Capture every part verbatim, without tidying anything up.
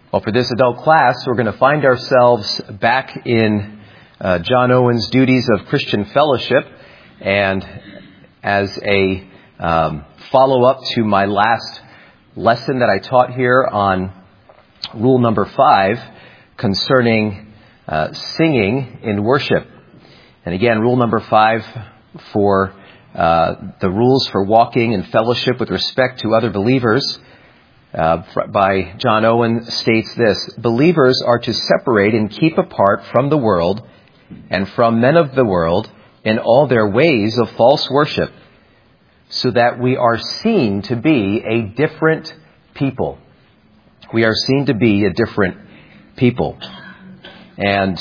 Well, for this adult class, we're going to find ourselves back in uh, John Owen's Duties of Christian Fellowship. And as a um, follow-up to my last lesson that I taught here on rule number five concerning uh, singing in worship. And again, rule number five for uh, the rules for walking in fellowship with respect to other believers uh, by John Owen states this: believers are to separate and keep apart from the world and from men of the world in all their ways of false worship, so that we are seen to be a different people. We are seen to be a different people. And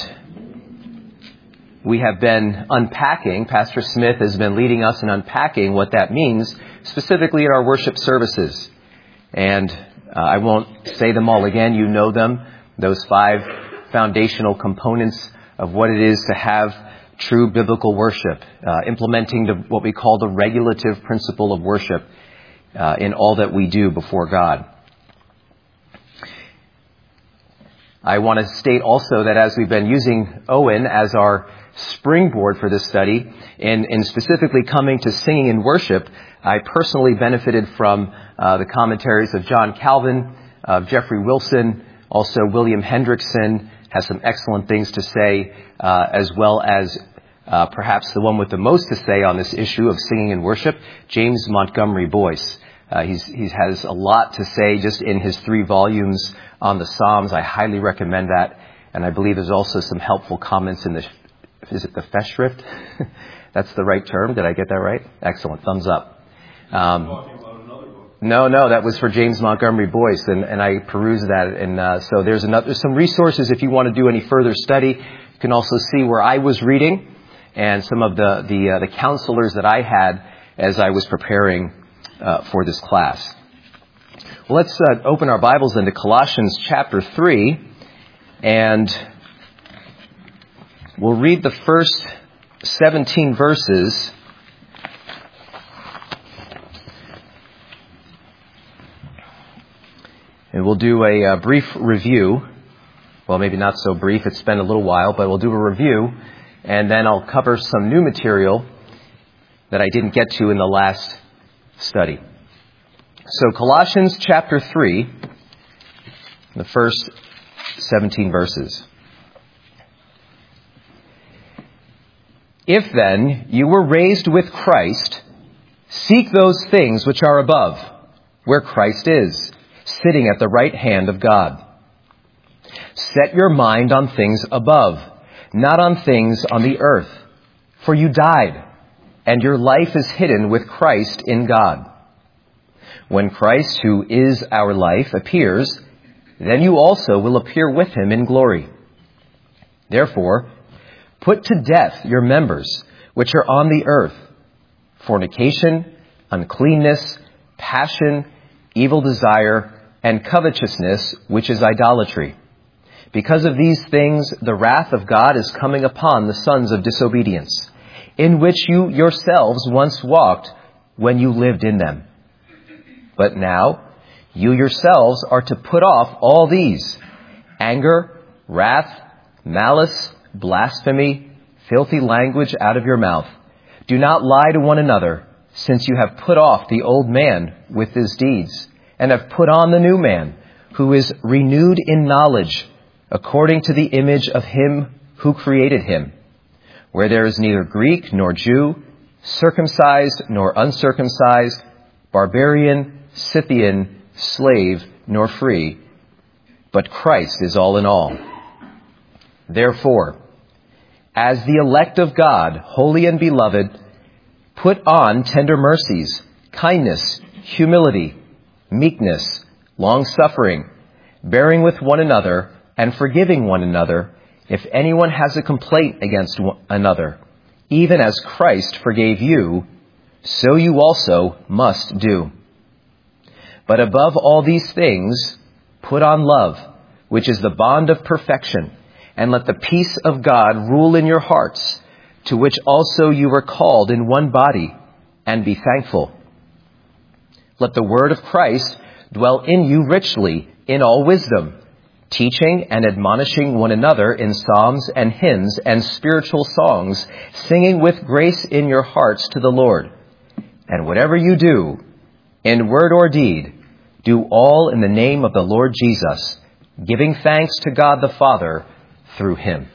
we have been unpacking, Pastor Smith has been leading us in unpacking what that means, specifically in our worship services. And uh, I won't say them all again. You know them, those five foundational components of what it is to have true biblical worship, uh, implementing the, what we call the regulative principle of worship uh, in all that we do before God. I want to state also that as we've been using Owen as our springboard for this study, and, and specifically coming to singing in worship, I personally benefited from uh, the commentaries of John Calvin, of Jeffrey Wilson, also William Hendrickson has some excellent things to say, uh, as well as uh, perhaps the one with the most to say on this issue of singing in worship, James Montgomery Boyce. Uh, he's, he has a lot to say just in his three volumes on the Psalms. I highly recommend that. And I believe there's also some helpful comments in the, is it the Festschrift? That's the right term. Did I get that right? Excellent. Thumbs up. Um, no, no, that was for James Montgomery Boyce, and, and I perused that. And uh, so there's, another, there's some resources if you want to do any further study. You can also see where I was reading and some of the, the, uh, the counselors that I had as I was preparing uh, for this class. Well, let's uh, open our Bibles into Colossians chapter three, and we'll read the first seventeen verses. And we'll do a, a brief review. Well, maybe not so brief. It's been a little while, but we'll do a review. And then I'll cover some new material that I didn't get to in the last study. So Colossians chapter three, the first seventeen verses. If then you were raised with Christ, seek those things which are above, where Christ is, sitting at the right hand of God. Set your mind on things above, not on things on the earth. For you died, and your life is hidden with Christ in God. When Christ, who is our life, appears, then you also will appear with him in glory. Therefore, put to death your members which are on the earth: fornication, uncleanness, passion, evil desire, and covetousness, which is idolatry. Because of these things, the wrath of God is coming upon the sons of disobedience, in which you yourselves once walked when you lived in them. But now, you yourselves are to put off all these: anger, wrath, malice, blasphemy, filthy language out of your mouth. Do not lie to one another, since you have put off the old man with his deeds, and have put on the new man, who is renewed in knowledge, according to the image of him who created him, where there is neither Greek nor Jew, circumcised nor uncircumcised, barbarian, Scythian, slave nor free, but Christ is all in all. Therefore, as the elect of God, holy and beloved, put on tender mercies, kindness, humility, meekness, long-suffering, bearing with one another and forgiving one another if anyone has a complaint against one another. Even as Christ forgave you, so you also must do. But above all these things, put on love, which is the bond of perfection, and let the peace of God rule in your hearts, to which also you were called in one body, and be thankful. Let the word of Christ dwell in you richly in all wisdom, teaching and admonishing one another in psalms and hymns and spiritual songs, singing with grace in your hearts to the Lord. And whatever you do, in word or deed, do all in the name of the Lord Jesus, giving thanks to God the Father through him.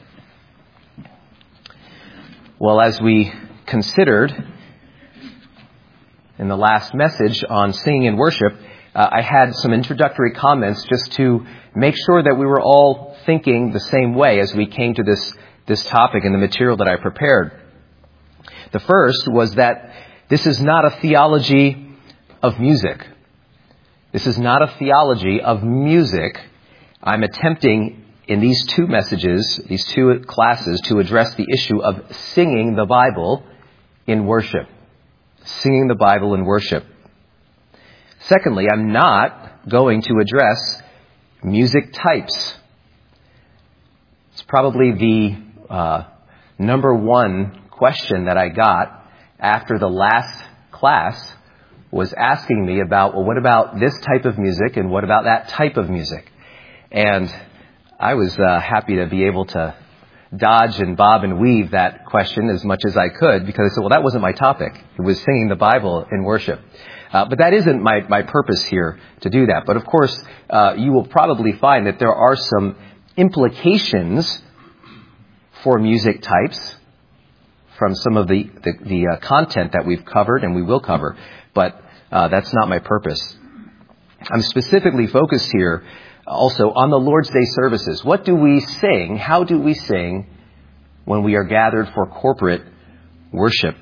Well, as we considered in the last message on singing and worship, uh, I had some introductory comments just to make sure that we were all thinking the same way as we came to this, this topic and the material that I prepared. The first was that this is not a theology of music. This is not a theology of music. I'm attempting in these two messages, these two classes, to address the issue of singing the Bible in worship. Singing the Bible in worship. Secondly, I'm not going to address music types. It's probably the uh, number one question that I got after the last class was asking me about, well, what about this type of music and what about that type of music? And I was uh, happy to be able to dodge and bob and weave that question as much as I could, because I said, well, that wasn't my topic. It was singing the Bible in worship. Uh, but that isn't my, my purpose here to do that. But of course, uh, you will probably find that there are some implications for music types from some of the, the, the uh, content that we've covered and we will cover. But uh, that's not my purpose. I'm specifically focused here also on the Lord's Day services. What do we sing? How do we sing when we are gathered for corporate worship?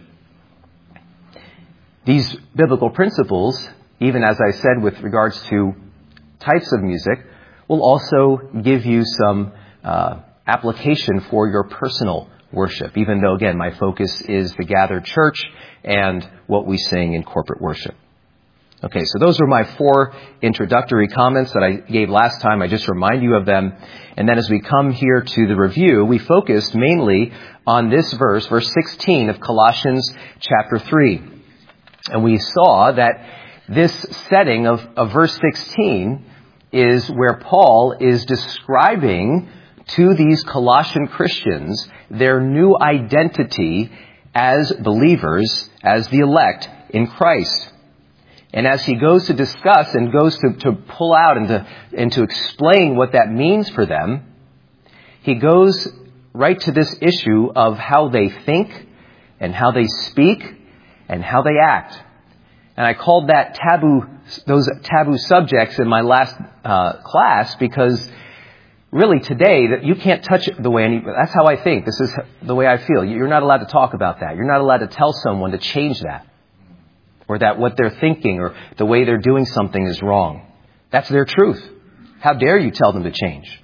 These biblical principles, even as I said with regards to types of music, will also give you some uh, application for your personal worship, even though, again, my focus is the gathered church and what we sing in corporate worship. Okay, so those were my four introductory comments that I gave last time. I just remind you of them. And then as we come here to the review, we focused mainly on this verse, verse sixteen of Colossians chapter three. And we saw that this setting of, of verse sixteen is where Paul is describing to these Colossian Christians their new identity as believers, as the elect in Christ. And as he goes to discuss and goes to, to pull out and to, and to explain what that means for them, he goes right to this issue of how they think and how they speak and how they act. And I called that taboo, those taboo subjects in my last uh, class, because really today that you can't touch it the way any, that's how I think. This is the way I feel. You're not allowed to talk about that. You're not allowed to tell someone to change that, or that what they're thinking or the way they're doing something is wrong. That's their truth. How dare you tell them to change?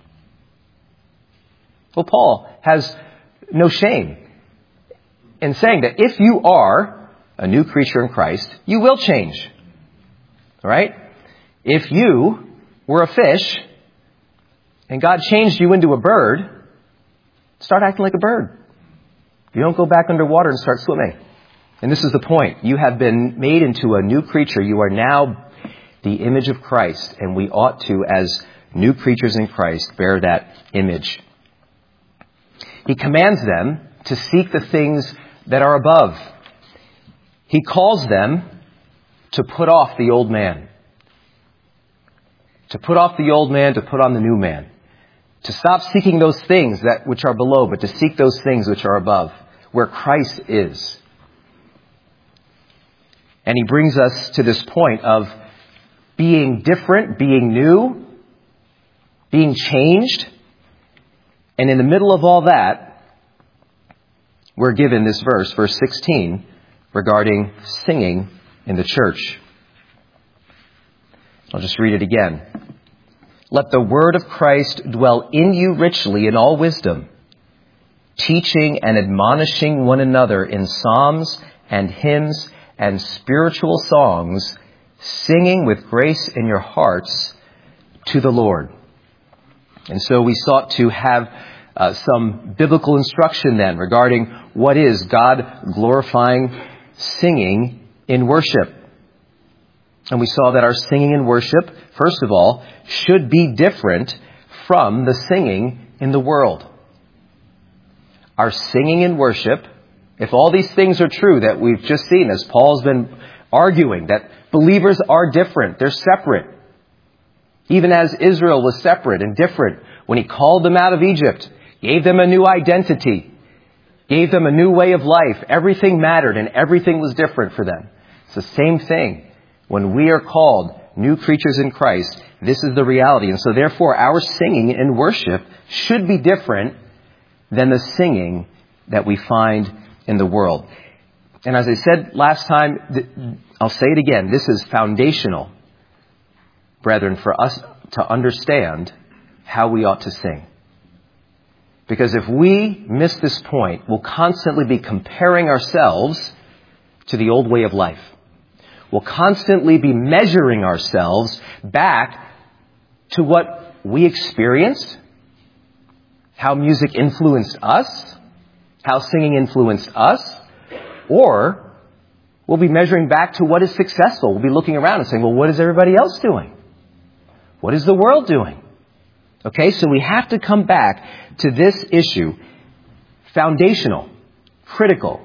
Well, Paul has no shame in saying that if you are a new creature in Christ, you will change. All right? If you were a fish and God changed you into a bird, start acting like a bird. You don't go back underwater and start swimming. And this is the point. You have been made into a new creature. You are now the image of Christ, and we ought to, as new creatures in Christ, bear that image. He commands them to seek the things that are above. He calls them to put off the old man. To put off the old man, to put on the new man. To stop seeking those things that which are below, but to seek those things which are above, where Christ is. And he brings us to this point of being different, being new, being changed. And in the middle of all that, we're given this verse, verse sixteen, regarding singing in the church. I'll just read it again. Let the word of Christ dwell in you richly in all wisdom, teaching and admonishing one another in psalms and hymns and spiritual songs, singing with grace in your hearts to the Lord. And so we sought to have uh, some biblical instruction then regarding what is God-glorifying singing in worship. And we saw that our singing in worship, first of all, should be different from the singing in the world. Our singing in worship, if all these things are true that we've just seen, as Paul's been arguing, that believers are different, they're separate. Even as Israel was separate and different when he called them out of Egypt, gave them a new identity, gave them a new way of life. Everything mattered and everything was different for them. It's the same thing. When we are called new creatures in Christ, this is the reality. And so therefore, our singing in worship should be different than the singing that we find in the world. And as I said last time, I'll say it again, this is foundational, brethren, for us to understand how we ought to sing. Because if we miss this point, we'll constantly be comparing ourselves to the old way of life. We'll constantly be measuring ourselves back to what we experienced, how music influenced us, how singing influenced us, or we'll be measuring back to what is successful. We'll be looking around and saying, well, what is everybody else doing? What is the world doing? Okay, so we have to come back to this issue, foundational, critical,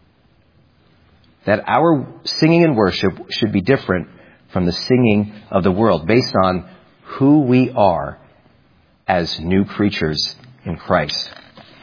that our singing and worship should be different from the singing of the world, based on who we are as new creatures in Christ.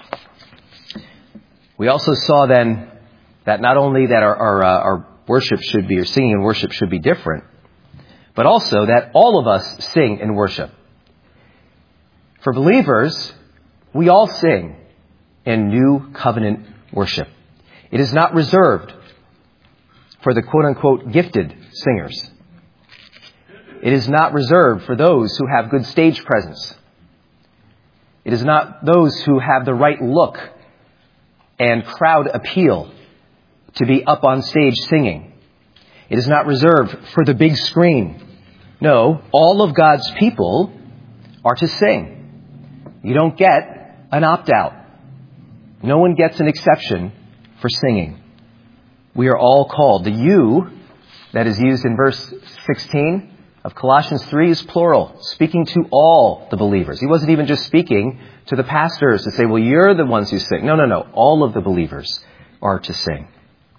We also saw then that not only that our, our, uh, our worship should be, or singing and worship should be different, but also that all of us sing and worship. For believers, we all sing in new covenant worship. It is not reserved for the quote-unquote gifted singers. It is not reserved for those who have good stage presence. It is not those who have the right look and crowd appeal to be up on stage singing. It is not reserved for the big screen. No, all of God's people are to sing. You don't get an opt-out. No one gets an exception for singing. We are all called. The you that is used in verse sixteen of Colossians three is plural, speaking to all the believers. He wasn't even just speaking to the pastors to say, well, you're the ones who sing. No, no, no. All of the believers are to sing.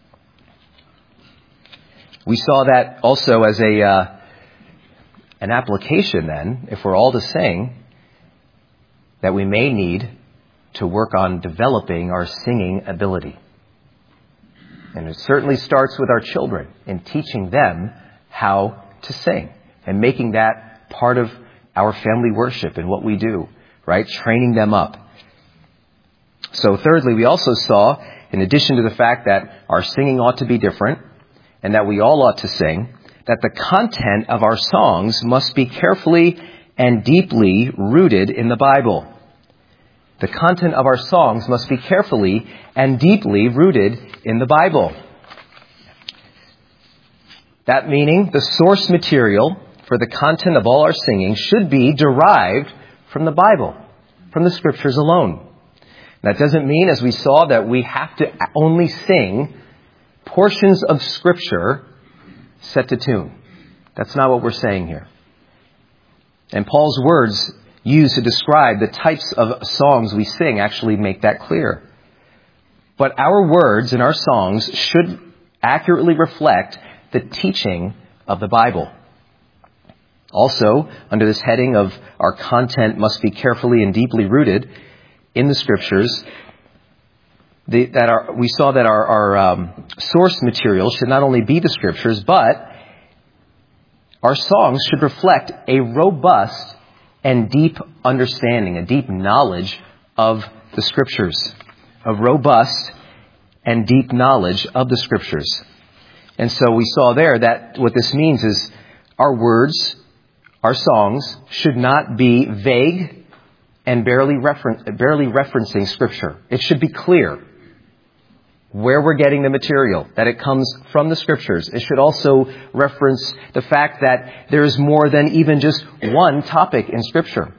We saw that also as a uh, an application then, if we're all to sing, that we may need to work on developing our singing ability. And it certainly starts with our children in teaching them how to sing and making that part of our family worship and what we do, right? Training them up. So thirdly, we also saw, in addition to the fact that our singing ought to be different and that we all ought to sing, that the content of our songs must be carefully and deeply rooted in the Bible. The content of our songs must be carefully and deeply rooted in the Bible. That meaning the source material for the content of all our singing should be derived from the Bible, from the Scriptures alone. That doesn't mean, as we saw, that we have to only sing portions of Scripture set to tune. That's not what we're saying here. And Paul's words used to describe the types of songs we sing actually make that clear. But our words and our songs should accurately reflect the teaching of the Bible. Also, under this heading of our content must be carefully and deeply rooted in the Scriptures, the, that our, we saw that our, our um, source material should not only be the Scriptures, but our songs should reflect a robust and deep understanding, a deep knowledge of the Scriptures, a robust and deep knowledge of the Scriptures. And so we saw there that what this means is our words, our songs, should not be vague and barely, referen- barely referencing Scripture. It should be clear where we're getting the material, that it comes from the Scriptures. It should also reference the fact that there is more than even just one topic in Scripture.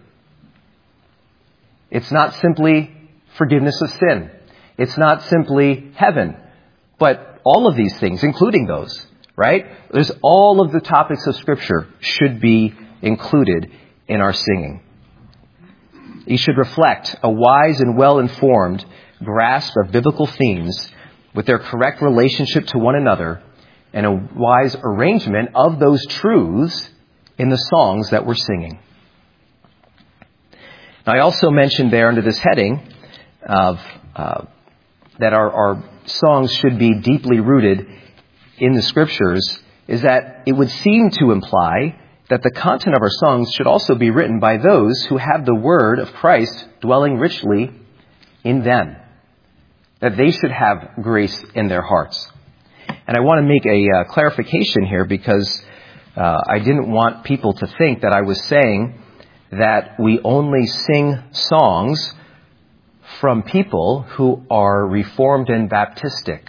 It's not simply forgiveness of sin. It's not simply heaven. But all of these things, including those, right? There's all of the topics of Scripture should be included in our singing. These should reflect a wise and well-informed grasp of biblical themes with their correct relationship to one another and a wise arrangement of those truths in the songs that we're singing. Now, I also mentioned there under this heading of uh, that our, our songs should be deeply rooted in the Scriptures, is that it would seem to imply that the content of our songs should also be written by those who have the word of Christ dwelling richly in them. That they should have grace in their hearts. And I want to make a uh, clarification here because uh, I didn't want people to think that I was saying that we only sing songs from people who are Reformed and Baptistic.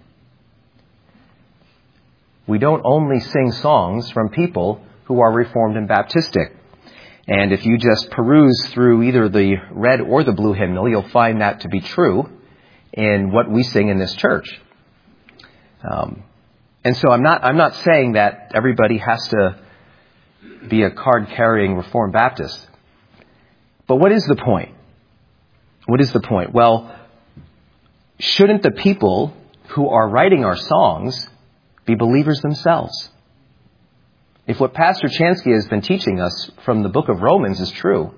We don't only sing songs from people who are Reformed and Baptistic. And if you just peruse through either the red or the blue hymnal, you'll find that to be true in what we sing in this church. Um, and so I'm not I'm not saying that everybody has to be a card-carrying Reformed Baptist. But what is the point? What is the point? Well, shouldn't the people who are writing our songs be believers themselves? If what Pastor Chansky has been teaching us from the book of Romans is true,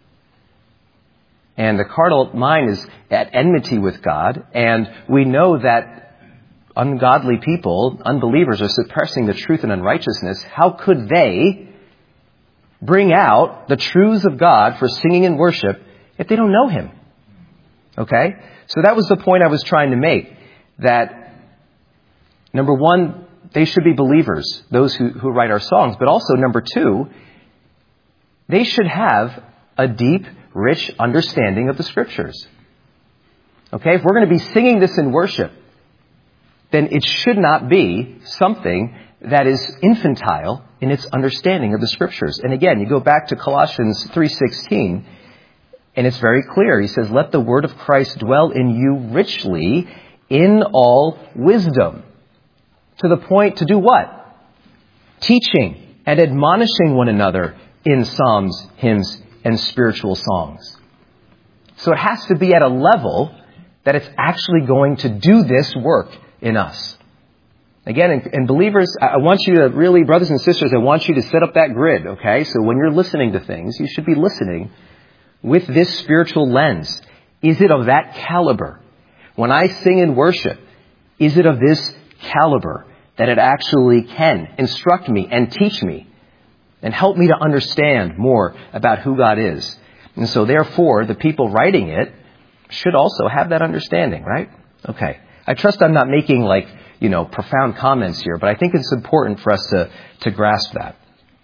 and the carnal mind is at enmity with God, and we know that ungodly people, unbelievers, are suppressing the truth and unrighteousness, how could they bring out the truths of God for singing and worship if they don't know Him? Okay? So that was the point I was trying to make, that number one, they should be believers, those who, who write our songs. But also, number two, they should have a deep, rich understanding of the Scriptures. Okay? If we're going to be singing this in worship, then it should not be something that is infantile in its understanding of the Scriptures. And again, you go back to Colossians three sixteen, and it's very clear. He says, "Let the word of Christ dwell in you richly in all wisdom." To the point to do what? Teaching and admonishing one another in psalms, hymns, and spiritual songs. So it has to be at a level that it's actually going to do this work in us. Again, and, and believers, I want you to really, brothers and sisters, I want you to set up that grid, okay? So when you're listening to things, you should be listening with this spiritual lens. Is it of that caliber? When I sing in worship, is it of this caliber that it actually can instruct me and teach me and help me to understand more about who God is? And so therefore, the people writing it should also have that understanding, right? Okay. I trust I'm not making like, you know, profound comments here, but I think it's important for us to, to grasp that.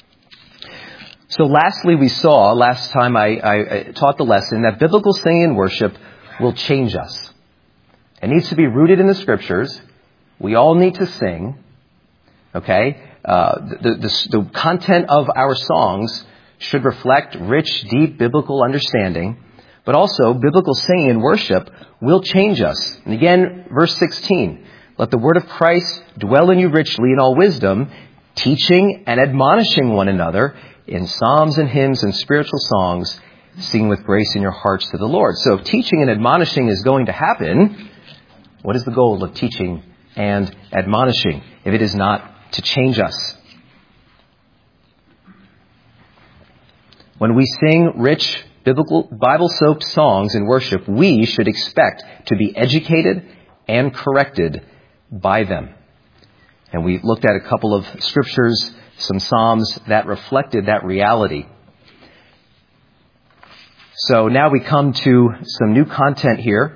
So lastly, we saw, last time I, I, I taught the lesson, that biblical singing and worship will change us. It needs to be rooted in the Scriptures. We all need to sing, okay? Uh, the, the, the content of our songs should reflect rich, deep biblical understanding, but also biblical singing and worship will change us. And again, verse sixteen, "Let the word of Christ dwell in you richly in all wisdom, teaching and admonishing one another in psalms and hymns and spiritual songs, singing with grace in your hearts to the Lord." So if teaching and admonishing is going to happen, what is the goal of teaching and admonishing if it is not to change us? When we sing rich, biblical, Bible-soaked songs in worship, we should expect to be educated and corrected by them. And we looked at a couple of scriptures, some psalms that reflected that reality. So now we come to some new content here.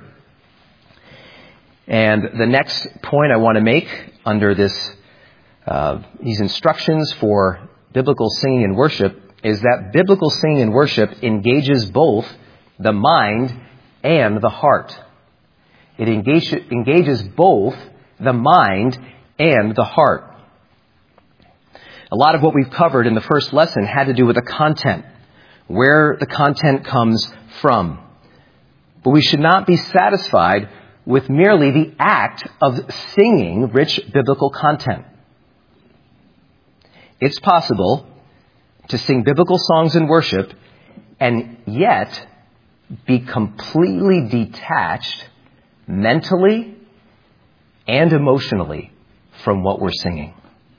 And the next point I want to make under this, uh, these instructions for biblical singing and worship is that biblical singing and worship engages both the mind and the heart. It engage, engages both the mind and the heart. A lot of what we've covered in the first lesson had to do with the content, where the content comes from. But we should not be satisfied with merely the act of singing rich biblical content. It's possible to sing biblical songs in worship and yet be completely detached mentally and emotionally from what we're singing.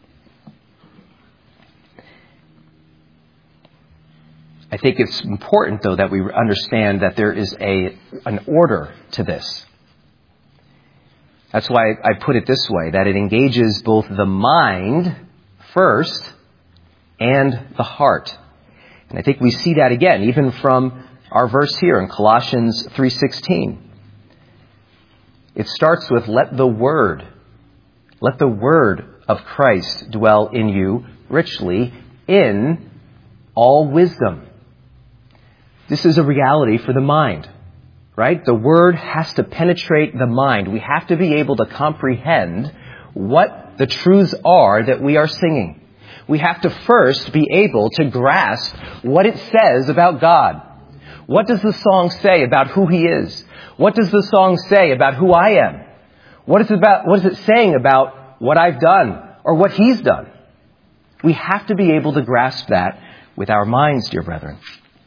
I think it's important, though, that we understand that there is a an order to this. That's why I put it this way, that it engages both the mind first and the heart. And I think we see that again, even from our verse here in Colossians three sixteen. It starts with, let the word, let the word of Christ dwell in you richly in all wisdom. This is a reality for the mind, right? The word has to penetrate the mind. We have to be able to comprehend what the truths are that we are singing. We have to first be able to grasp what it says about God. What does the song say about who He is? What does the song say about who I am? What is it about, what is it saying about what I've done or what He's done? We have to be able to grasp that with our minds, dear brethren.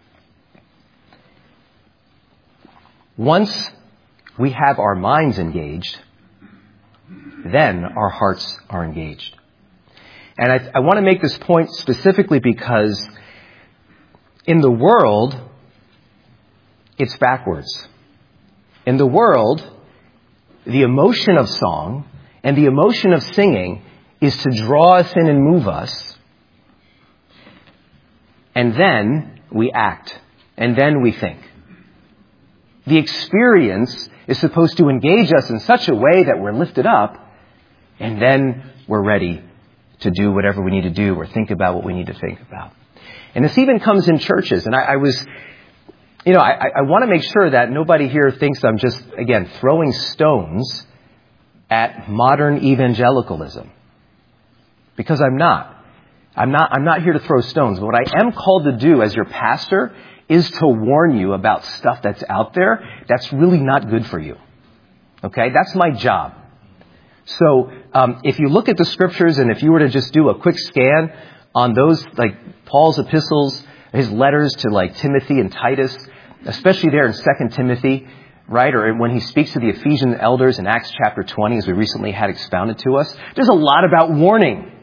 Once we have our minds engaged, then our hearts are engaged. And I, I want to make this point specifically because in the world, it's backwards. In the world, the emotion of song and the emotion of singing is to draw us in and move us. And then we act. And then we think. The experience is supposed to engage us in such a way that we're lifted up, and then we're ready to do whatever we need to do or think about what we need to think about. And this even comes in churches. And I, I was, you know, I, I want to make sure that nobody here thinks I'm just, again, throwing stones at modern evangelicalism. Because I'm not. I'm not, I'm not here to throw stones. But what I am called to do as your pastor is to warn you about stuff that's out there that's really not good for you. Okay? That's my job. So um, if you look at the scriptures and if you were to just do a quick scan on those, like Paul's epistles, his letters to like Timothy and Titus, especially there in Second Timothy, right? Or when he speaks to the Ephesian elders in Acts chapter twenty, as we recently had expounded to us, there's a lot about warning.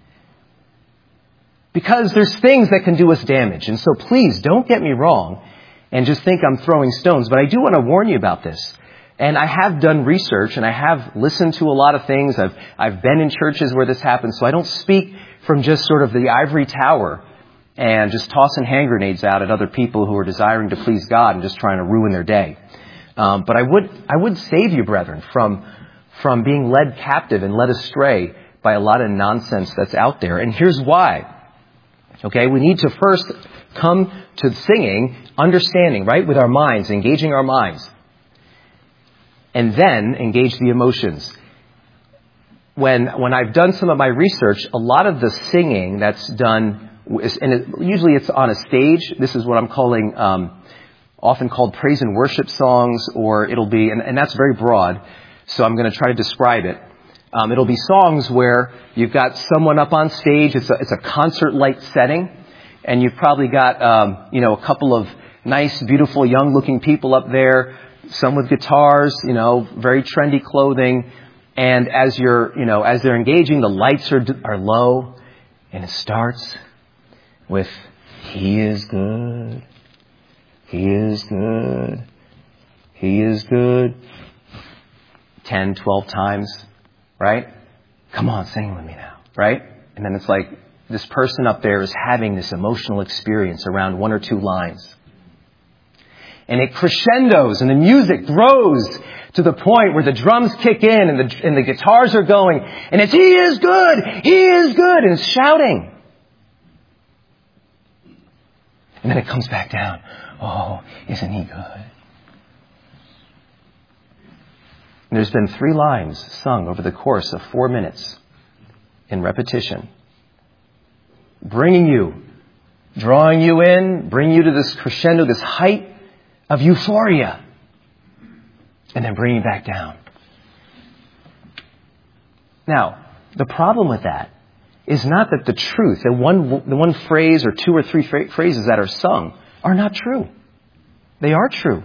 Because there's things that can do us damage. And so please don't get me wrong and just think I'm throwing stones. But I do want to warn you about this. And I have done research and I have listened to a lot of things. I've, I've been in churches where this happens. So I don't speak from just sort of the ivory tower and just tossing hand grenades out at other people who are desiring to please God and just trying to ruin their day. Um, but I would, I would save you, brethren, from, from being led captive and led astray by a lot of nonsense that's out there. And here's why. Okay, we need to first come to singing, understanding, right, with our minds, engaging our minds. And then engage the emotions. When when I've done some of my research, a lot of the singing that's done, is, and it, usually it's on a stage. This is what I'm calling, um, often called praise and worship songs, or it'll be, and, and that's very broad, so I'm going to try to describe it. Um, it'll be songs where you've got someone up on stage. It's a, it's a concert-like setting. And you've probably got, um, you know, a couple of nice, beautiful, young-looking people up there. Some with guitars, you know, very trendy clothing. And as you're, you know, as they're engaging, the lights are, are low. And it starts with, He is good. He is good. He is good. Ten, twelve times. Right? Come on, sing with me now. Right? And then it's like this person up there is having this emotional experience around one or two lines. And it crescendos and the music grows to the point where the drums kick in and the, and the guitars are going. And it's, He is good! He is good! And it's shouting. And then it comes back down. Oh, isn't He good? And there's been three lines sung over the course of four minutes in repetition. Bringing you, drawing you in, bringing you to this crescendo, this height of euphoria. And then bringing back down. Now, the problem with that is not that the truth, the one, the one phrase or two or three phrases that are sung are not true. They are true.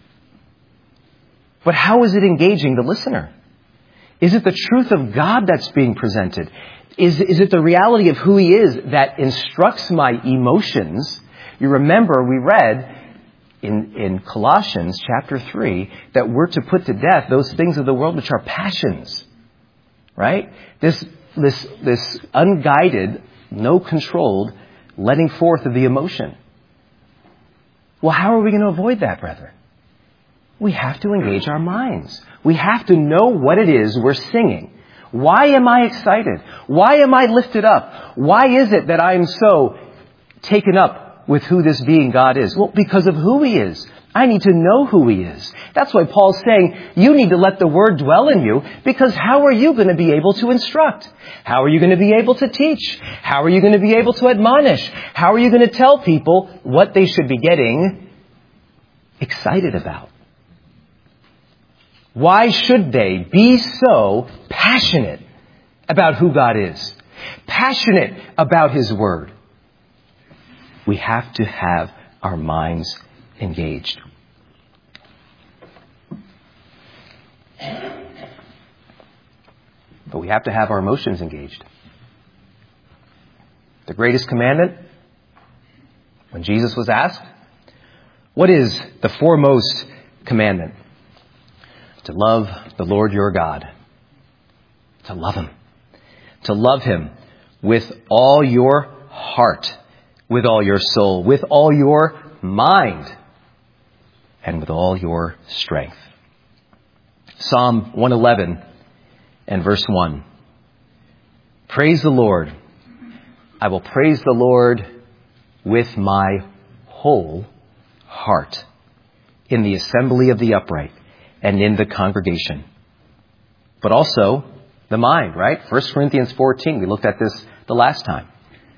But how is it engaging the listener? Is it the truth of God that's being presented? Is, is it the reality of who He is that instructs my emotions? You remember we read in, in Colossians chapter three that we're to put to death those things of the world which are passions. Right? This, this, this unguided, no controlled letting forth of the emotion. Well, how are we going to avoid that, brethren? We have to engage our minds. We have to know what it is we're singing. Why am I excited? Why am I lifted up? Why is it that I am so taken up with who this being God is? Well, because of who He is. I need to know who He is. That's why Paul's saying you need to let the Word dwell in you, because how are you going to be able to instruct? How are you going to be able to teach? How are you going to be able to admonish? How are you going to tell people what they should be getting excited about? Why should they be so passionate about who God is? Passionate about His Word? We have to have our minds engaged. But we have to have our emotions engaged. The greatest commandment, when Jesus was asked, what is the foremost commandment? To love the Lord your God. To love Him. To love Him with all your heart, with all your soul, with all your mind, and with all your strength. Psalm one eleven and verse one. Praise the Lord. I will praise the Lord with my whole heart in the assembly of the upright and in the congregation. But also the mind, right? First Corinthians fourteen. We looked at this the last time.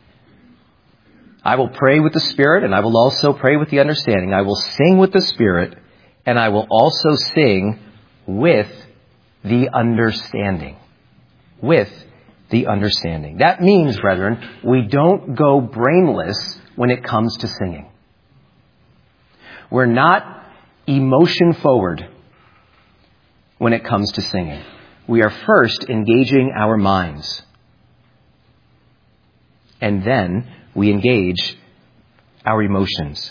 I will pray with the Spirit, and I will also pray with the understanding. I will sing with the Spirit, and I will also sing with the understanding. With the understanding. That means, brethren, we don't go brainless when it comes to singing. We're not emotion forward when it comes to singing. We are first engaging our minds. And then we engage our emotions.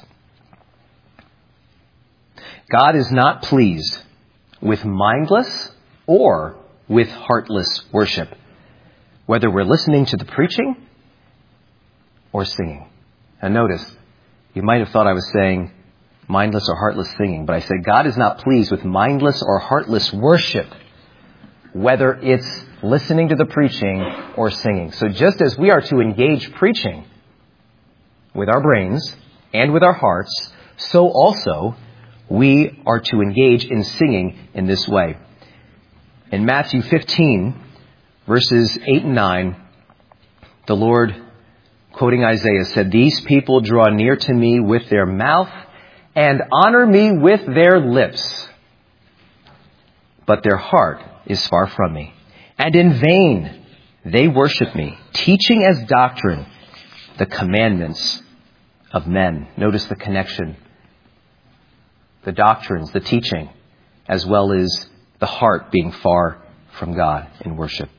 God is not pleased with mindless or with heartless worship, whether we're listening to the preaching or singing. And notice, you might have thought I was saying mindless or heartless singing, but I said God is not pleased with mindless or heartless worship, whether it's listening to the preaching or singing. So just as we are to engage preaching with our brains and with our hearts, so also we are to engage in singing in this way. In Matthew fifteen, verses eight and nine, the Lord, quoting Isaiah, said, "These people draw near to me with their mouth and honor me with their lips, but their heart is far from me. And in vain they worship me, teaching as doctrine the commandments of men." Notice the connection. The doctrines, the teaching, as well as the heart being far from God in worship.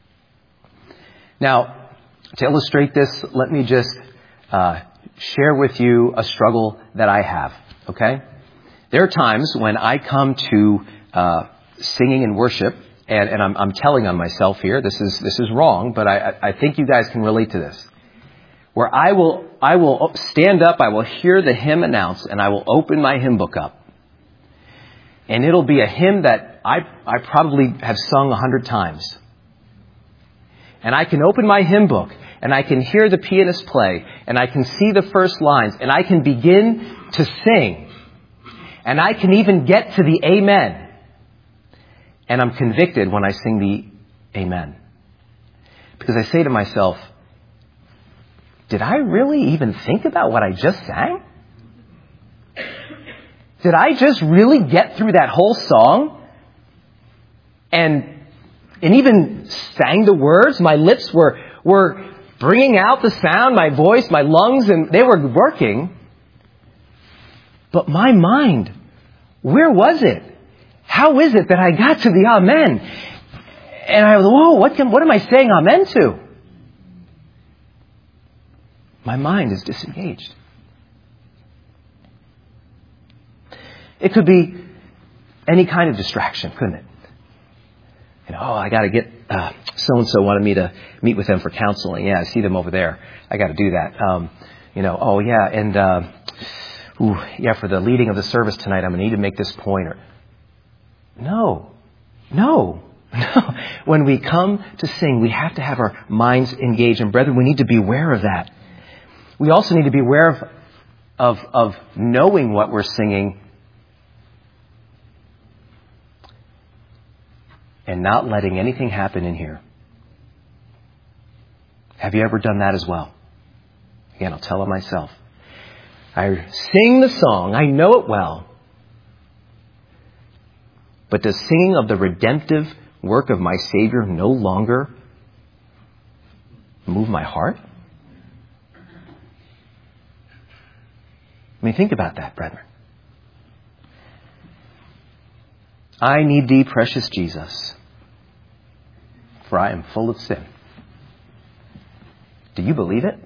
Now, to illustrate this, let me just uh, share with you a struggle that I have, okay? There are times when I come to uh, singing and worship, and, and I'm, I'm telling on myself here, this is this is wrong, but I, I think you guys can relate to this, where I will I will stand up, I will hear the hymn announced, and I will open my hymn book up. And it'll be a hymn that I, I probably have sung a hundred times. And I can open my hymn book, and I can hear the pianist play, and I can see the first lines, and I can begin to sing. And I can even get to the amen. And I'm convicted when I sing the amen. Because I say to myself, did I really even think about what I just sang? Did I just really get through that whole song? And and even sang the words? My lips were, were bringing out the sound, my voice, my lungs, and they were working. But my mind, where was it? How is it that I got to the amen? And I was, whoa, what, can, what am I saying amen to? My mind is disengaged. It could be any kind of distraction, couldn't it? You know, oh, I got to get, uh, so-and-so wanted me to meet with them for counseling. Yeah, I see them over there. I got to do that. Um, you know, oh, yeah, and, uh, ooh, yeah, for the leading of the service tonight, I'm going to need to make this point. Or, no, no, no. When we come to sing, we have to have our minds engaged. And brethren, we need to be aware of that. We also need to be aware of, of, of knowing what we're singing and not letting anything happen in here. Have you ever done that as well? Again, I'll tell it myself. I sing the song, I know it well. But does singing of the redemptive work of my Savior no longer move my heart? I mean, think about that, brethren. I need thee, precious Jesus, for I am full of sin. Do you believe it?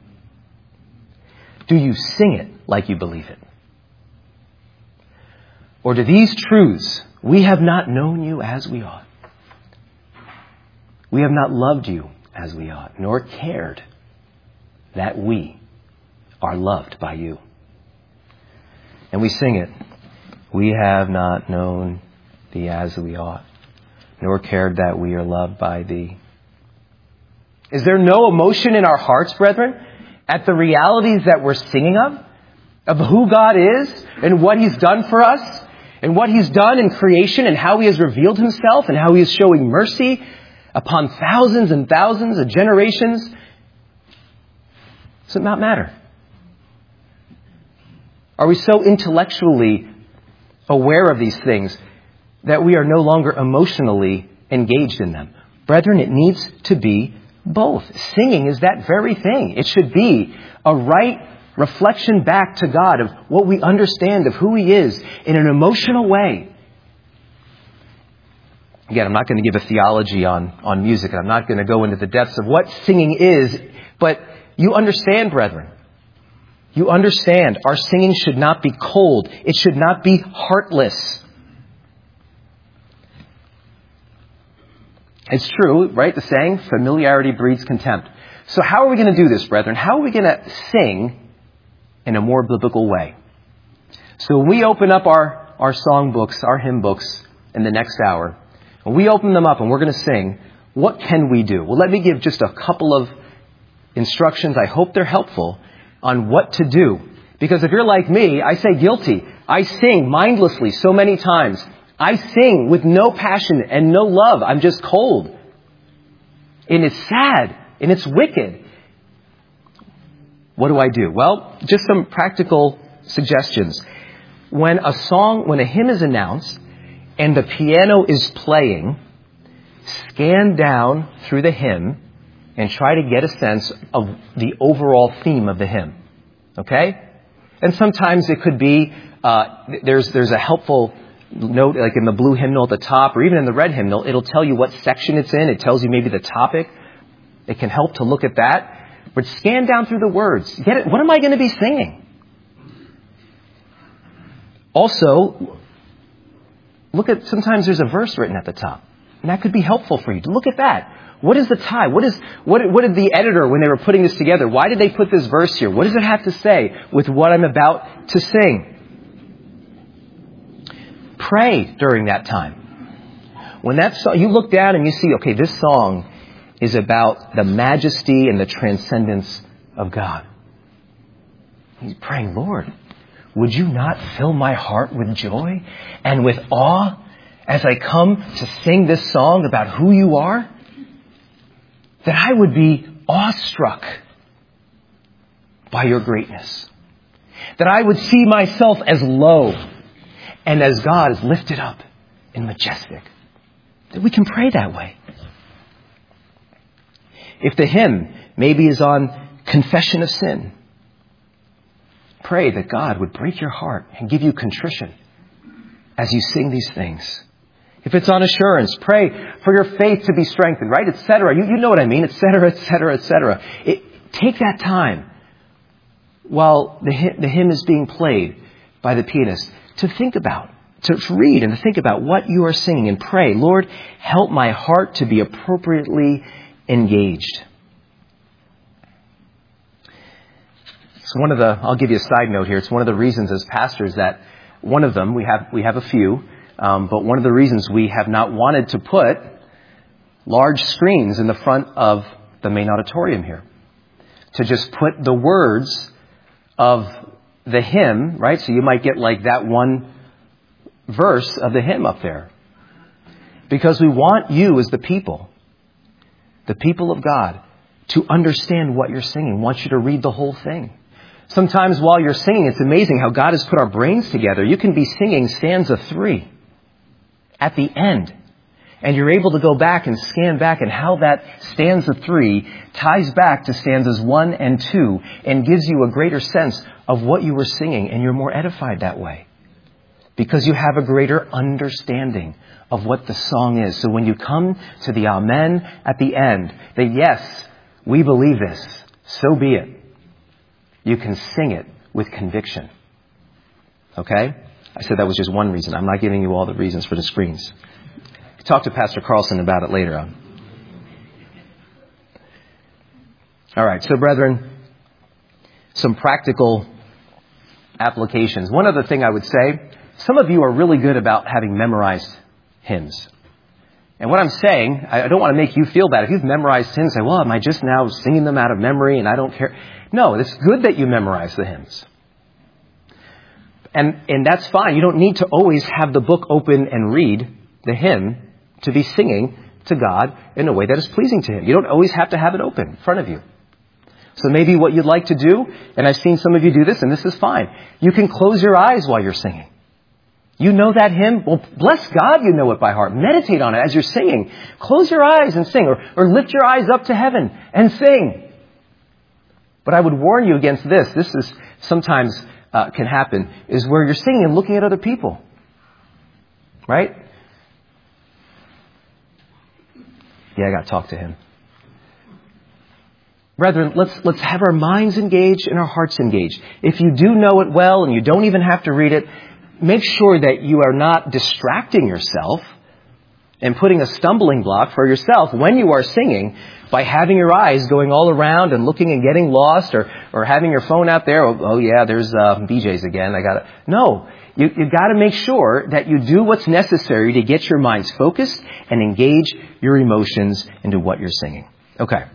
Do you sing it like you believe it? Or do these truths, we have not known you as we ought. We have not loved you as we ought, nor cared that we are loved by you. And we sing it, we have not known thee as we ought, nor cared that we are loved by thee. Is there no emotion in our hearts, brethren, at the realities that we're singing of? Of who God is and what He's done for us and what He's done in creation and how He has revealed Himself and how He is showing mercy upon thousands and thousands of generations? Does it not matter? Are we so intellectually aware of these things that we are no longer emotionally engaged in them? Brethren, it needs to be both. Singing is that very thing. It should be a right reflection back to God of what we understand of who He is in an emotional way. Again, I'm not going to give a theology on, on music. I'm not going to go into the depths of what singing is. But you understand, brethren. You understand our singing should not be cold. It should not be heartless. It's true, right? The saying, familiarity breeds contempt. So how are we going to do this, brethren? How are we going to sing in a more biblical way? So when we open up our, our song books, our hymn books in the next hour, when we open them up and we're going to sing, what can we do? Well, let me give just a couple of instructions. I hope they're helpful on what to do. Because if you're like me, I say guilty. I sing mindlessly so many times. I sing with no passion and no love. I'm just cold. And it's sad. And it's wicked. What do I do? Well, just some practical suggestions. When a song, when a hymn is announced and the piano is playing, scan down through the hymn and try to get a sense of the overall theme of the hymn. Okay? And sometimes it could be, uh, there's, there's a helpful note, like in the blue hymnal at the top, or even in the red hymnal, it'll tell you what section it's in. It tells you maybe the topic. It can help to look at that. But scan down through the words. Get it? What am I going to be singing? Also, look at, sometimes there's a verse written at the top. And that could be helpful for you to look at that. What is the tie? What is, what, what did the editor, when they were putting this together, why did they put this verse here? What does it have to say with what I'm about to sing? Pray during that time. When that song, you look down and you see, okay, this song is about the majesty and the transcendence of God. He's praying, Lord, would you not fill my heart with joy and with awe as I come to sing this song about who you are? That I would be awestruck by your greatness. That I would see myself as low and as God is lifted up and majestic. That we can pray that way. If the hymn maybe is on confession of sin, Pray that God would break your heart and give you contrition as you sing these things. If it's on assurance, pray for your faith to be strengthened, right? Et cetera. You, you know what I mean, et cetera, et cetera, et cetera. It, take that time while the, hymn, the hymn is being played by the pianist to think about, to read and to think about what you are singing and pray, Lord, help my heart to be appropriately engaged. It's one of the, I'll give you a side note here. It's one of the reasons as pastors that one of them, we have, we have a few, um, but one of the reasons we have not wanted to put large screens in the front of the main auditorium here. To just put the words of the hymn, right? So you might get like that one verse of the hymn up there. Because we want you as the people, the people of God, to understand what you're singing. We want you to read the whole thing. Sometimes while you're singing, it's amazing how God has put our brains together. You can be singing stanza three at the end, and you're able to go back and scan back and how that stanza three ties back to stanzas one and two and gives you a greater sense of what you were singing, and you're more edified that way because you have a greater understanding of what the song is. So when you come to the Amen at the end, that yes, we believe this, so be it. You can sing it with conviction. Okay? I said that was just one reason. I'm not giving you all the reasons for the screens. Talk to Pastor Carlson about it later on. All right. So, brethren, some practical applications. One other thing I would say, some of you are really good about having memorized hymns. And what I'm saying, I don't want to make you feel bad. If you've memorized hymns, say, well, am I just now singing them out of memory and I don't care? No, it's good that you memorize the hymns. And, and that's fine. You don't need to always have the book open and read the hymn to be singing to God in a way that is pleasing to Him. You don't always have to have it open in front of you. So maybe what you'd like to do, and I've seen some of you do this, and this is fine. You can close your eyes while you're singing. You know that hymn? Well, bless God, you know it by heart. Meditate on it as you're singing. Close your eyes and sing, or, or lift your eyes up to heaven and sing. But I would warn you against this. This is sometimes uh, can happen, is where you're singing and looking at other people. Right? Yeah, I got to talk to him. Brethren, let's let's have our minds engaged and our hearts engaged. If you do know it well and you don't even have to read it, make sure that you are not distracting yourself and putting a stumbling block for yourself when you are singing by having your eyes going all around and looking and getting lost, or, or having your phone out there. Oh, oh yeah, there's uh, B J's again. I got to. No, you, you've got to make sure that you do what's necessary to get your minds focused and engage your emotions into what you're singing. Okay.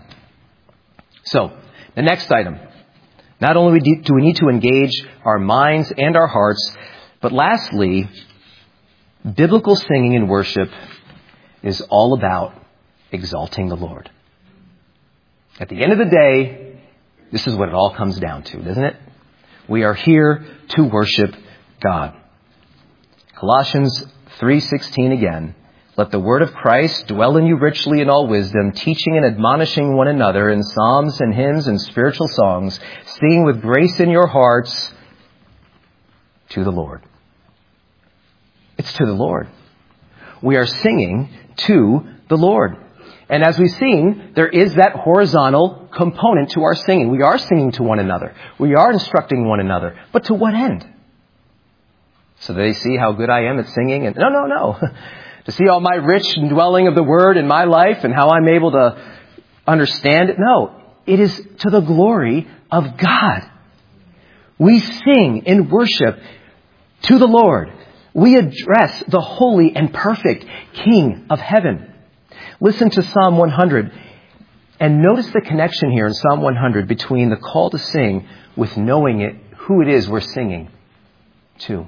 So, the next item. Not only do we need to engage our minds and our hearts, but lastly, biblical singing and worship is all about exalting the Lord. At the end of the day, this is what it all comes down to, doesn't it? We are here to worship God. Colossians three sixteen again. Let the word of Christ dwell in you richly in all wisdom, teaching and admonishing one another in psalms and hymns and spiritual songs, singing with grace in your hearts to the Lord. It's to the Lord. We are singing to the Lord. And as we sing, there is that horizontal component to our singing. We are singing to one another. We are instructing one another. But to what end? So they see how good I am at singing? And no, no, no. To see all my rich indwelling of the Word in my life and how I'm able to understand it. No, it is to the glory of God. We sing in worship to the Lord. We address the holy and perfect King of heaven. Listen to Psalm one hundred and notice the connection here in Psalm one hundred between the call to sing with knowing it, who it is we're singing to.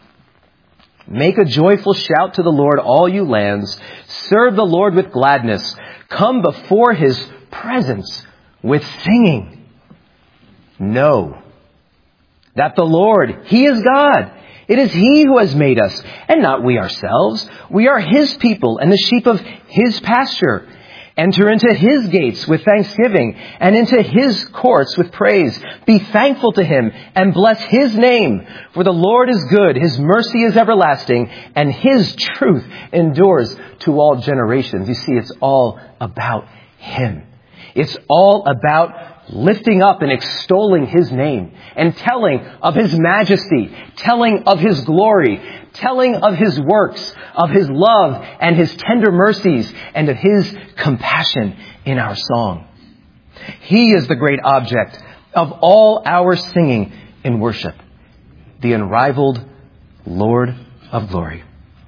Make a joyful shout to the Lord, all you lands. Serve the Lord with gladness. Come before His presence with singing. Know that the Lord, He is God. It is He who has made us, and not we ourselves. We are His people and the sheep of His pasture. Enter into his gates with thanksgiving and into his courts with praise. Be thankful to him and bless his name. For the Lord is good, his mercy is everlasting, and his truth endures to all generations. You see, it's all about him. It's all about lifting up and extolling his name and telling of his majesty, telling of his glory, telling of his works, of his love and his tender mercies, and of his compassion in our song. He is the great object of all our singing in worship, the unrivaled Lord of glory.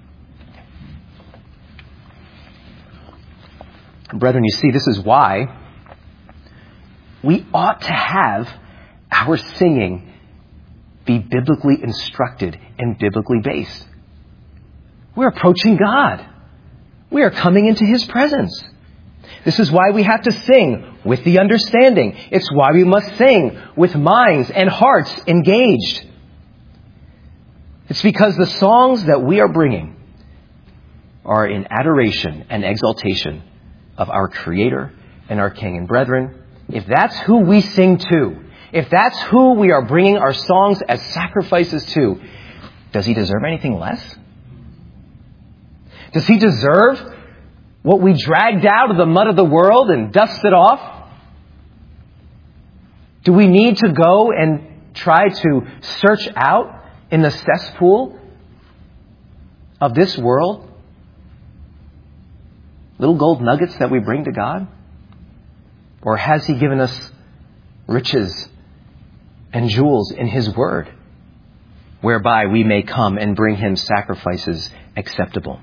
Brethren, you see, this is why we ought to have our singing be biblically instructed and biblically based. We're approaching God. We are coming into his presence. This is why we have to sing with the understanding. It's why we must sing with minds and hearts engaged. It's because the songs that we are bringing are in adoration and exaltation of our Creator and our King. And brethren, if that's who we sing to, if that's who we are bringing our songs as sacrifices to, does he deserve anything less? Does he deserve what we dragged out of the mud of the world and dusted off? Do we need to go and try to search out in the cesspool of this world little gold nuggets that we bring to God? Or has he given us riches and jewels in his word, whereby we may come and bring him sacrifices acceptable?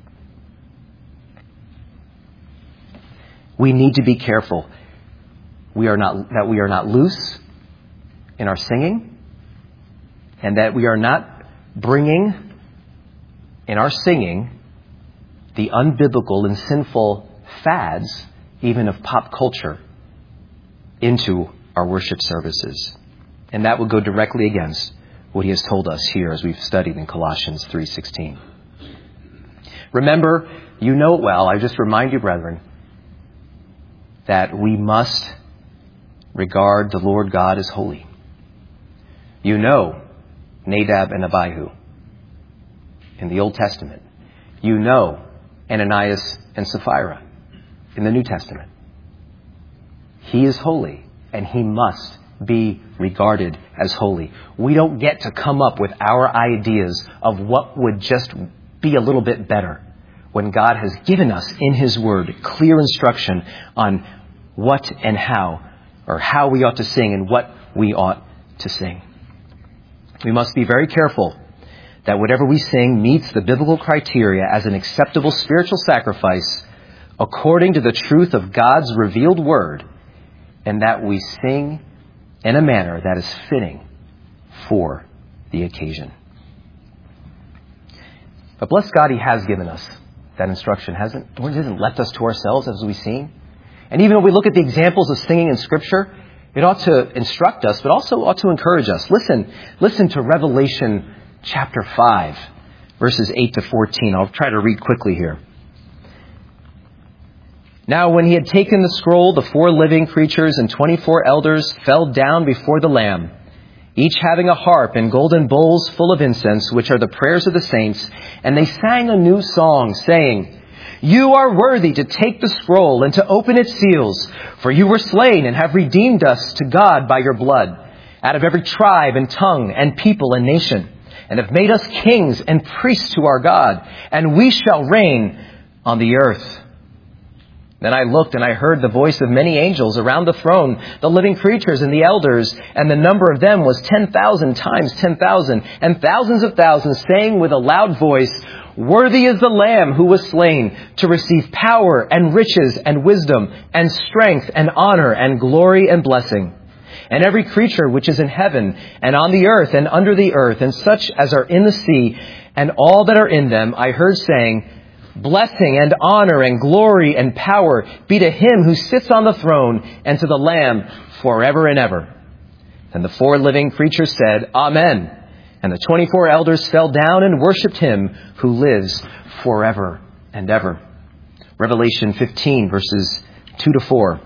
We need to be careful we are not, that we are not loose in our singing, and that we are not bringing in our singing the unbiblical and sinful fads, even of pop culture, into our worship services. And that will go directly against what he has told us here as we've studied in Colossians three sixteen. Remember, you know it well, I just remind you, brethren, that we must regard the Lord God as holy. You know Nadab and Abihu in the Old Testament. You know Ananias and Sapphira in the New Testament. He is holy, and he must be regarded as holy. We don't get to come up with our ideas of what would just be a little bit better when God has given us in his word clear instruction on what and how, or how we ought to sing and what we ought to sing. We must be very careful that whatever we sing meets the biblical criteria as an acceptable spiritual sacrifice according to the truth of God's revealed word, and that we sing in a manner that is fitting for the occasion. But bless God, he has given us that instruction, hasn't he? He hasn't left us to ourselves as we sing. And even when we look at the examples of singing in Scripture, it ought to instruct us, but also ought to encourage us. Listen, listen to Revelation chapter five, verses eight to fourteen. I'll try to read quickly here. Now, when he had taken the scroll, the four living creatures and twenty-four elders fell down before the Lamb, each having a harp and golden bowls full of incense, which are the prayers of the saints. And they sang a new song, saying, "You are worthy to take the scroll and to open its seals, for you were slain and have redeemed us to God by your blood, out of every tribe and tongue and people and nation, and have made us kings and priests to our God, and we shall reign on the earth." Then I looked, and I heard the voice of many angels around the throne, the living creatures and the elders, and the number of them was ten thousand times ten thousand, and thousands of thousands, saying with a loud voice, "Worthy is the Lamb who was slain to receive power and riches and wisdom and strength and honor and glory and blessing." And every creature which is in heaven and on the earth and under the earth, and such as are in the sea, and all that are in them, I heard saying, "Blessing and honor and glory and power be to him who sits on the throne and to the Lamb forever and ever." And the four living creatures said, "Amen." And the twenty-four elders fell down and worshipped him who lives forever and ever. Revelation fifteen, verses two to four.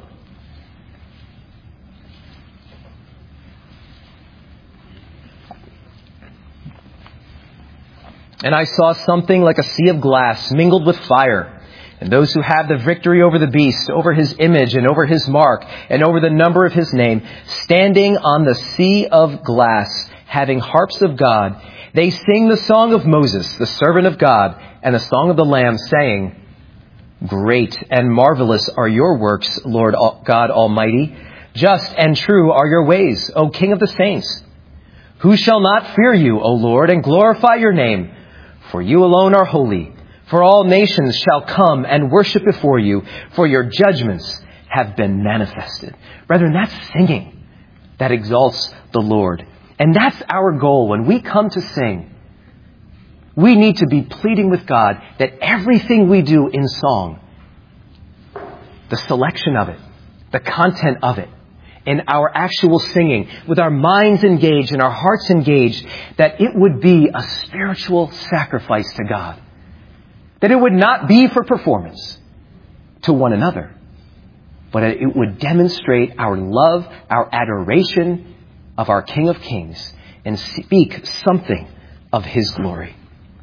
And I saw something like a sea of glass mingled with fire, and those who have the victory over the beast, over his image and over his mark, and over the number of his name, standing on the sea of glass, having harps of God, they sing the song of Moses, the servant of God, and the song of the Lamb, saying, Great and marvelous are your works, Lord God Almighty. Just and true are your ways, O King of the saints. Who shall not fear you, O Lord, and glorify your name? For you alone are holy. For all nations shall come and worship before you, for your judgments have been manifested. Brethren, that's singing that exalts the Lord. And that's our goal when we come to sing. We need to be pleading with God that everything we do in song, the selection of it, the content of it, in our actual singing, with our minds engaged and our hearts engaged, that it would be a spiritual sacrifice to God. That it would not be for performance to one another, but it would demonstrate our love, our adoration of our King of Kings, and speak something of His glory.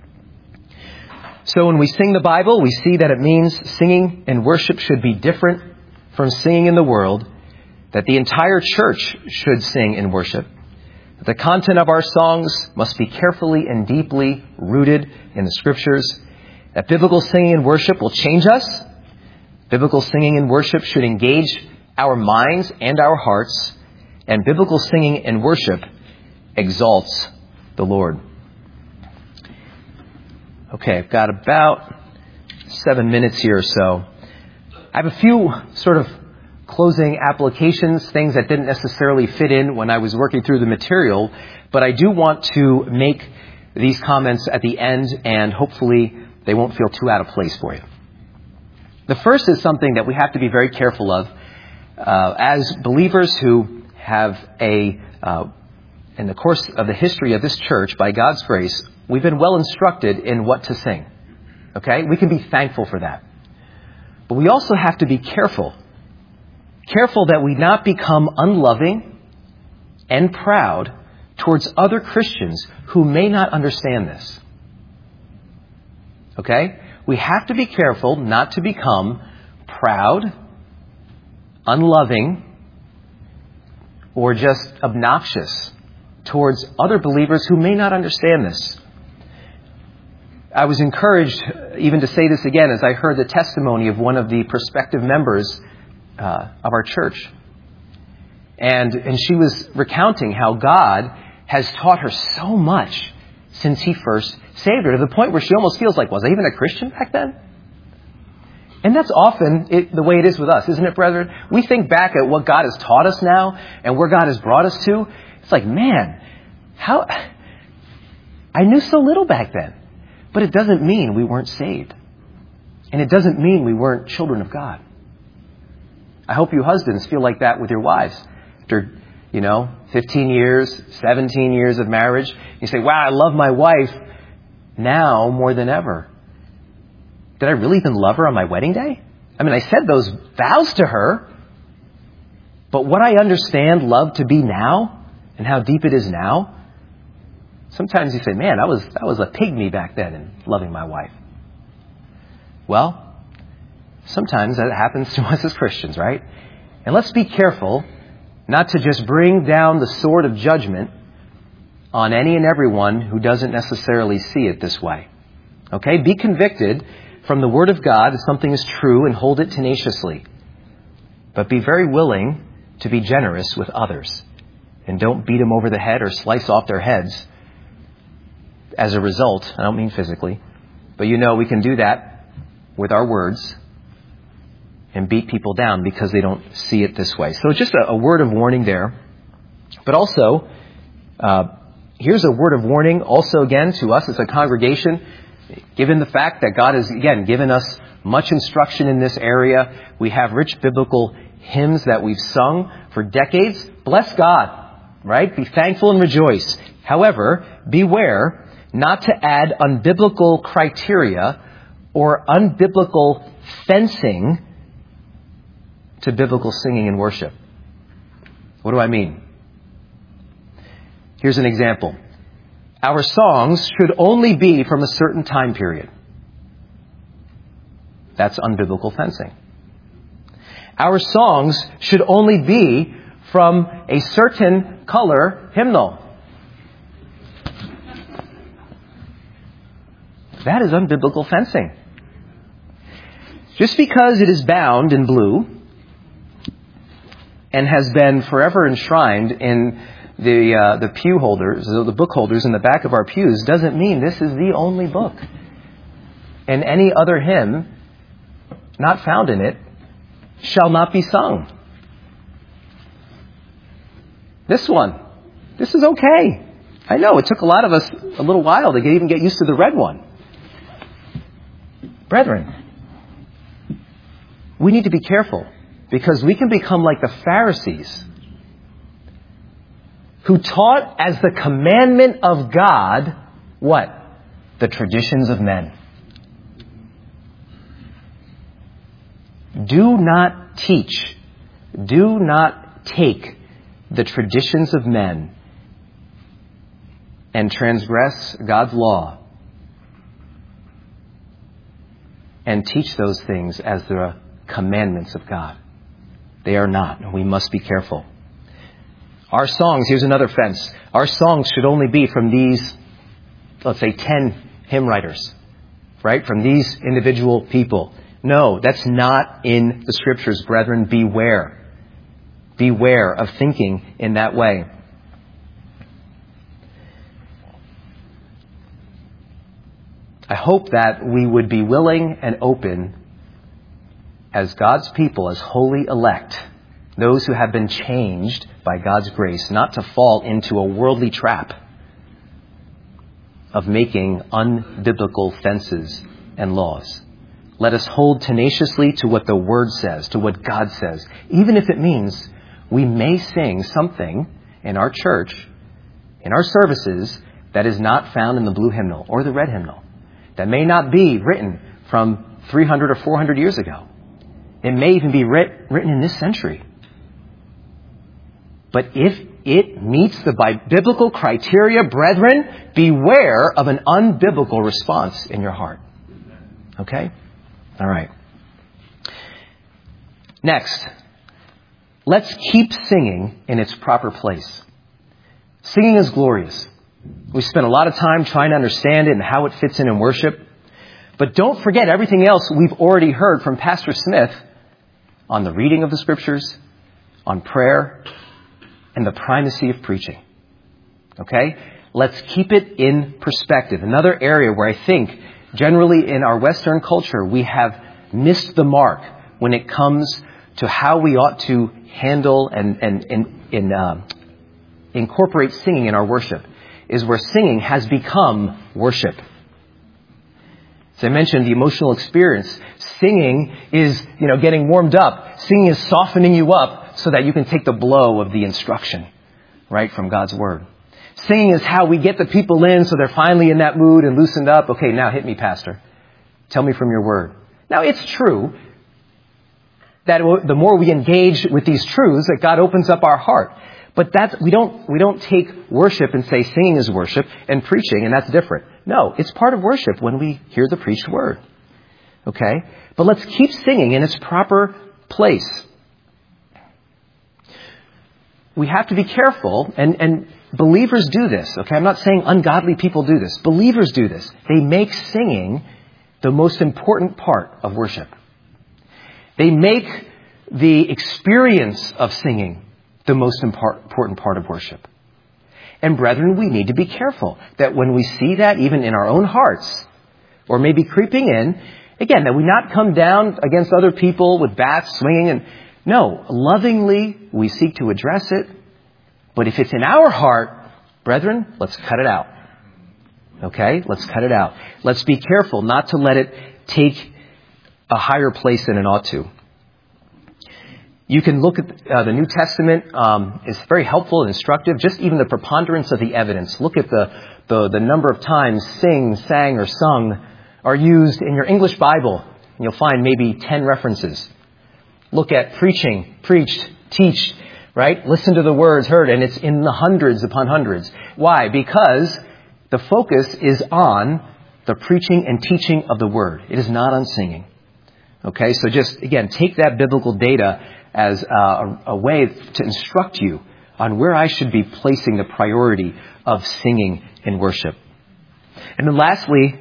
So when we sing the Bible, we see that it means singing and worship should be different from singing in the world, that the entire church should sing and worship. The content of our songs must be carefully and deeply rooted in the Scriptures. That biblical singing and worship will change us. Biblical singing and worship should engage our minds and our hearts. And biblical singing and worship exalts the Lord. Okay, I've got about seven minutes here or so. I have a few sort of closing applications, things that didn't necessarily fit in when I was working through the material, but I do want to make these comments at the end, and hopefully they won't feel too out of place for you. The first is something that we have to be very careful of. Uh, as believers who have a, uh, in the course of the history of this church, by God's grace, we've been well instructed in what to sing. Okay? We can be thankful for that. But we also have to be careful. Careful that we not become unloving and proud towards other Christians who may not understand this. Okay? We have to be careful not to become proud, unloving, or just obnoxious towards other believers who may not understand this. I was encouraged even to say this again as I heard the testimony of one of the prospective members uh, of our church. And, and she was recounting how God has taught her so much since He first saved her, to the point where she almost feels like, was I even a Christian back then? And that's often it, the way it is with us, isn't it, brethren? We think back at what God has taught us now and where God has brought us to. It's like, man, how I knew so little back then. But it doesn't mean we weren't saved. And it doesn't mean we weren't children of God. I hope you husbands feel like that with your wives. After, you know, fifteen years, seventeen years of marriage, you say, wow, I love my wife now more than ever. Did I really even love her on my wedding day? I mean, I said those vows to her. But what I understand love to be now and how deep it is now, sometimes you say, man, I was, I was a pygmy back then in loving my wife. Well, sometimes that happens to us as Christians, right? And let's be careful not to just bring down the sword of judgment on any and everyone who doesn't necessarily see it this way. Okay? Be convicted from the Word of God if something is true and hold it tenaciously. But be very willing to be generous with others. And don't beat them over the head or slice off their heads. As a result, I don't mean physically, but you know we can do that with our words and beat people down because they don't see it this way. So just a, a word of warning there. But also, uh, here's a word of warning also again to us as a congregation, given the fact that God has, again, given us much instruction in this area. We have rich biblical hymns that we've sung for decades. Bless God, right? Be thankful and rejoice. However, beware not to add unbiblical criteria or unbiblical fencing to biblical singing and worship. What do I mean? Here's an example. Our songs should only be from a certain time period. That's unbiblical fencing. Our songs should only be from a certain color hymnal. That is unbiblical fencing. Just because it is bound in blue and has been forever enshrined in the uh, the pew holders, the book holders in the back of our pews, doesn't mean this is the only book. And any other hymn not found in it shall not be sung. This one, this is okay. I know, it took a lot of us a little while to get, even get used to the red one. Brethren, we need to be careful because we can become like the Pharisees who taught as the commandment of God, what? The traditions of men. Do not teach, do not take the traditions of men and transgress God's law and teach those things as the commandments of God. They are not, and we must be careful. Our songs, here's another fence. Our songs should only be from these, let's say, ten hymn writers, right? From these individual people. No, that's not in the Scriptures, brethren. Beware. Beware of thinking in that way. I hope that we would be willing and open as God's people, as holy elect, those who have been changed by God's grace, not to fall into a worldly trap of making unbiblical fences and laws. Let us hold tenaciously to what the Word says, to what God says, even if it means we may sing something in our church, in our services, that is not found in the blue hymnal or the red hymnal, that may not be written from three hundred or four hundred years ago. It may even be writ, written in this century. But if it meets the biblical criteria, brethren, beware of an unbiblical response in your heart. Okay? All right. Next, let's keep singing in its proper place. Singing is glorious. We spent a lot of time trying to understand it and how it fits in in worship. But don't forget everything else we've already heard from Pastor Smith on the reading of the Scriptures, on prayer, and the primacy of preaching. Okay? Let's keep it in perspective. Another area where I think generally in our Western culture we have missed the mark when it comes to how we ought to handle and, and, and, and uh, incorporate singing in our worship is where singing has become worship. As I mentioned, the emotional experience, singing is, you know, getting warmed up. Singing is softening you up so that you can take the blow of the instruction, right, from God's Word. Singing is how we get the people in so they're finally in that mood and loosened up. Okay, now hit me, Pastor. Tell me from your Word. Now, it's true that the more we engage with these truths, that God opens up our heart. But that's, we don't, we don't take worship and say singing is worship and preaching, and that's different. No, it's part of worship when we hear the preached word. Okay? But let's keep singing in its proper place. We have to be careful, and, and believers do this. Okay? I'm not saying ungodly people do this. Believers do this. They make singing the most important part of worship. They make the experience of singing the most important part of worship. And brethren, we need to be careful that when we see that even in our own hearts, or maybe creeping in, again, that we not come down against other people with bats swinging. And no, lovingly we seek to address it. But if it's in our heart, brethren, let's cut it out. Okay? Let's cut it out. Let's be careful not to let it take a higher place than it ought to. You can look at uh, the New Testament. Um, it's very helpful and instructive. Just even the preponderance of the evidence. Look at the, the, the number of times sing, sang, or sung are used in your English Bible. And you'll find maybe ten references. Look at preaching, preached, teach, right? Listen to the words heard, and it's in the hundreds upon hundreds. Why? Because the focus is on the preaching and teaching of the Word. It is not on singing. Okay, so just, again, take that biblical data as a, a, a way to instruct you on where I should be placing the priority of singing in worship. And then lastly,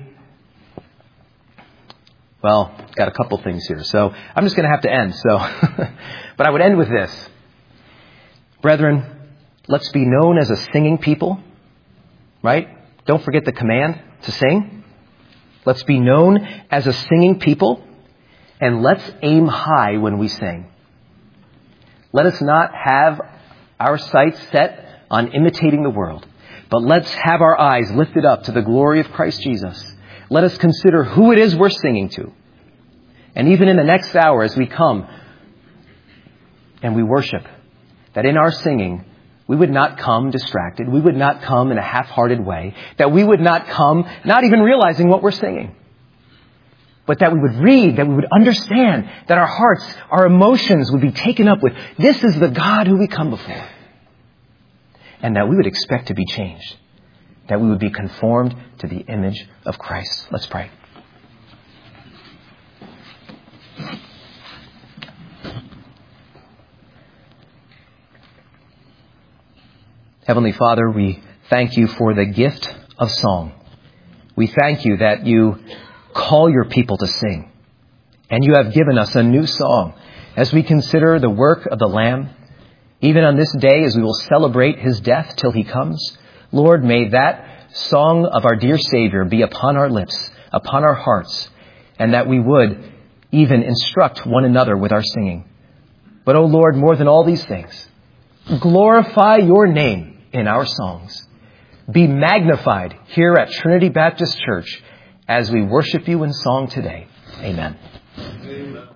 well, got a couple things here. So I'm just going to have to end. So, but I would end with this. Brethren, let's be known as a singing people, right? Don't forget the command to sing. Let's be known as a singing people, and let's aim high when we sing. Let us not have our sights set on imitating the world, but let's have our eyes lifted up to the glory of Christ Jesus. Let us consider who it is we're singing to. And even in the next hour as we come and we worship, that in our singing, we would not come distracted. We would not come in a half-hearted way. That we would not come not even realizing what we're singing. But that we would read, that we would understand, that our hearts, our emotions would be taken up with, this is the God who we come before. And that we would expect to be changed. That we would be conformed to the image of Christ. Let's pray. Heavenly Father, we thank you for the gift of song. We thank you that you call your people to sing. And you have given us a new song as we consider the work of the Lamb. Even on this day, as we will celebrate his death till he comes, Lord, may that song of our dear Savior be upon our lips, upon our hearts, and that we would even instruct one another with our singing. But, O Lord, more than all these things, glorify your name in our songs. Be magnified here at Trinity Baptist Church as we worship you in song today. Amen. Amen.